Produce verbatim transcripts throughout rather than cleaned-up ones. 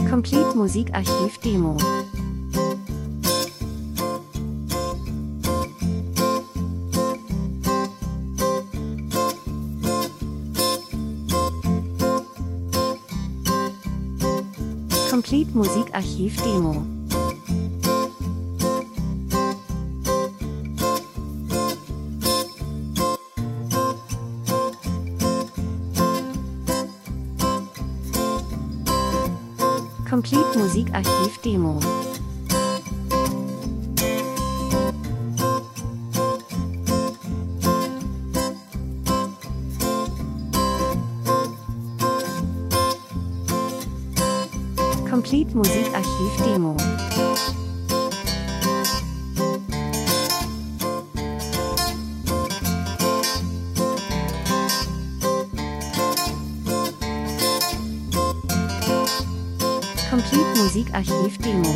Complete Musikarchiv Demo. Complete Musikarchiv Demo. Complete Musikarchiv Demo. Complete Musikarchiv Demo. Complete Musikarchiv Demo.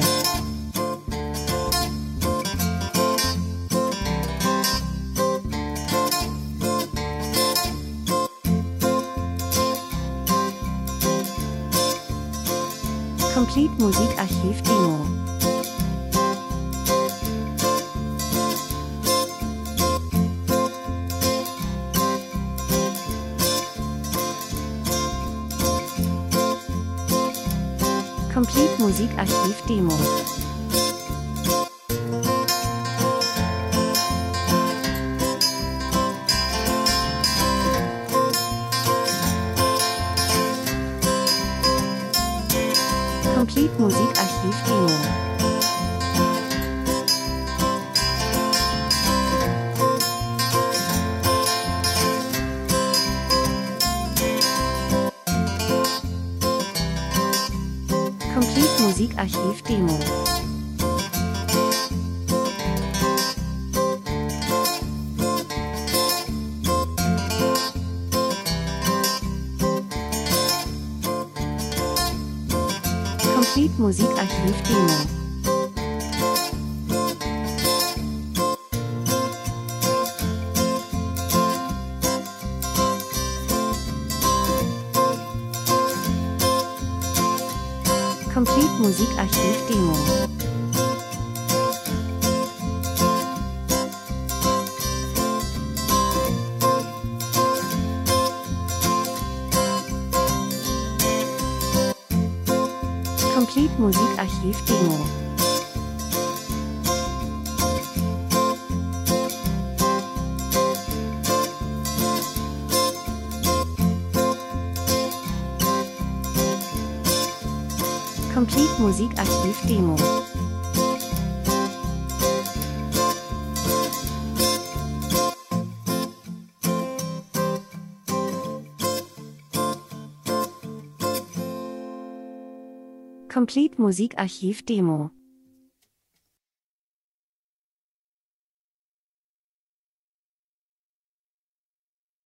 Complete Musikarchiv Demo. Complete Musikarchiv Demo. Complete Musikarchiv Demo. Complete Musikarchiv Demo. Complete Musikarchiv Demo. Complete Musikarchiv Demo. Complete Musikarchiv Demo. Complete Musikarchiv Demo. Complete Musikarchiv Demo.